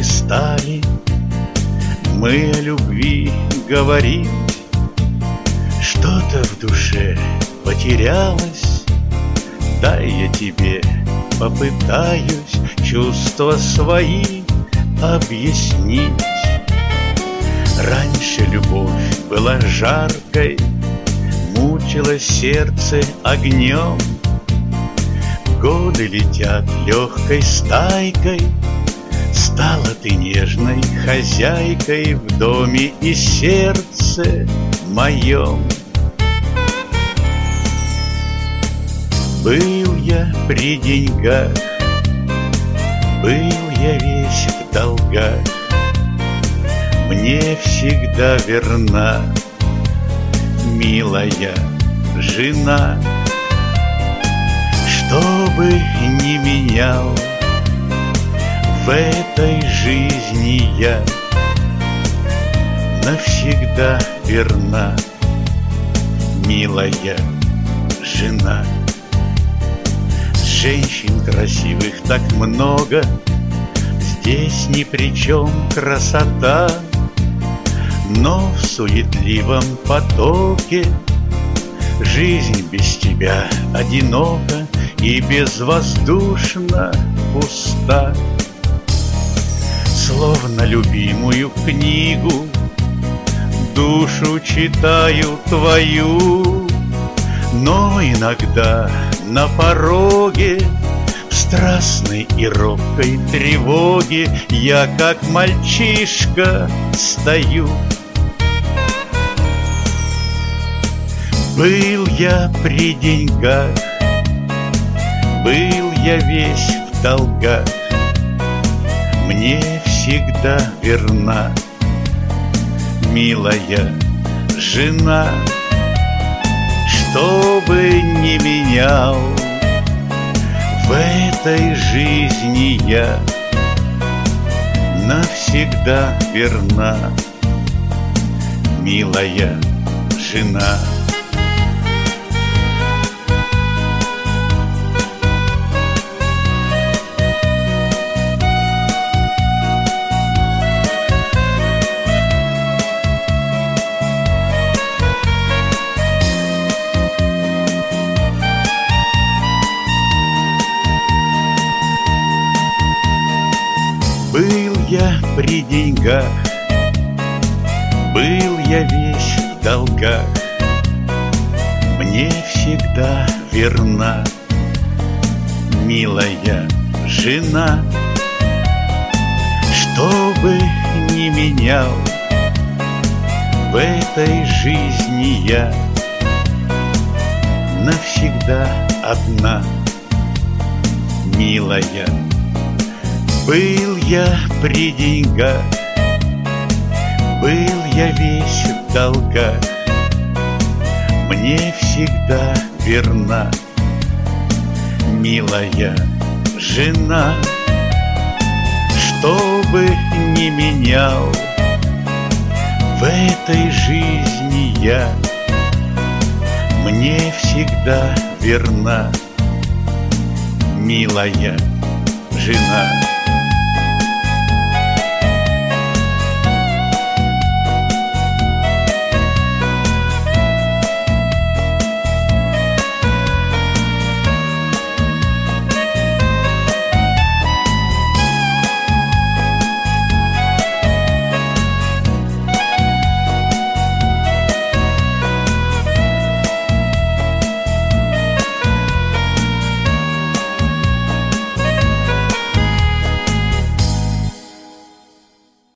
перестали мы о любви говорить. Что-то в душе потерялось, дай я тебе попытаюсь чувства свои объяснить. Раньше любовь была жаркой, мучило сердце огнем. Годы летят легкой стайкой, стала ты нежной хозяйкой в доме и сердце моем. Был я при деньгах, был я весь в долгах, мне всегда верна милая жена. Что бы ни менял в этой жизни я, навсегда верна милая жена. Женщин красивых так много, здесь ни при чем красота, но в суетливом потоке жизнь без тебя одинока и безвоздушно пуста. Словно любимую книгу душу читаю твою, но иногда на пороге в страстной и робкой тревоге я, как мальчишка, стою. Был я при деньгах, был я весь в долгах, мне всегда верна милая жена. Что бы ни менял в этой жизни я, навсегда верна милая жена. Был я при деньгах, был я весь в долгах, мне всегда верна милая жена. Что бы ни менял в этой жизни я, навсегда одна милая. Был я при деньгах, был я весь в долгах, мне всегда верна милая жена. Что бы ни менял в этой жизни я, мне всегда верна милая жена.